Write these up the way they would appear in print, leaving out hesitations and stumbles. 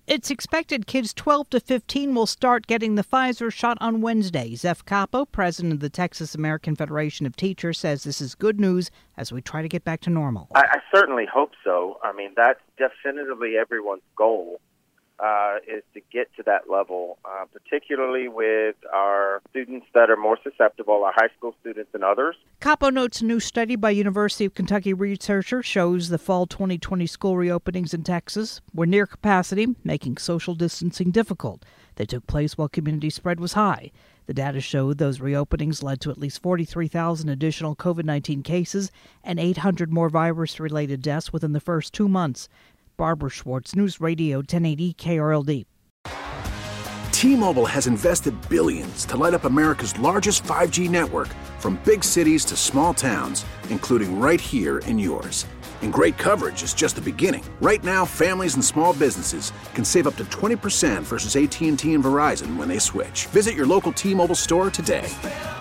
It's expected kids 12 to 15 will start getting the Pfizer shot on Wednesday. Zeph Capo, president of the Texas American Federation of Teachers, says this is good news as we try to get back to normal. I certainly hope so. I mean, that's definitively everyone's goal, is to get to that level, particularly with our students that are more susceptible, our high school students and others. Capo notes a new study by University of Kentucky researchers shows the fall 2020 school reopenings in Texas were near capacity, making social distancing difficult. They took place while community spread was high. The data showed those reopenings led to at least 43,000 additional COVID-19 cases and 800 more virus-related deaths within the first 2 months. Barbara Schwartz, News Radio 1080 KRLD. T-Mobile has invested billions to light up America's largest 5G network, from big cities to small towns, including right here in yours. And great coverage is just the beginning. Right now, families and small businesses can save up to 20% versus AT&T and Verizon when they switch. Visit your local T-Mobile store today.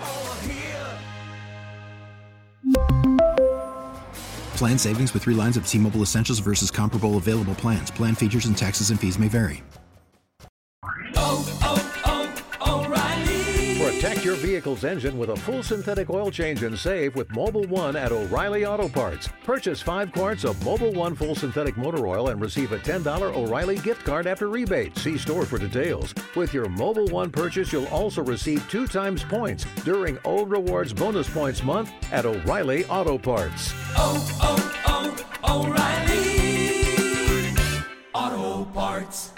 Plan savings with 3 lines of T-Mobile Essentials versus comparable available plans. Plan features and taxes and fees may vary. O'Reilly. Protect your vehicle's engine with a full synthetic oil change and save with Mobil 1 at O'Reilly Auto Parts. Purchase 5 quarts of Mobil 1 full synthetic motor oil and receive a $10 O'Reilly gift card after rebate. See store for details. With your Mobil 1 purchase, you'll also receive 2 times points during O Rewards Bonus Points Month at O'Reilly Auto Parts. O'Reilly Auto Parts.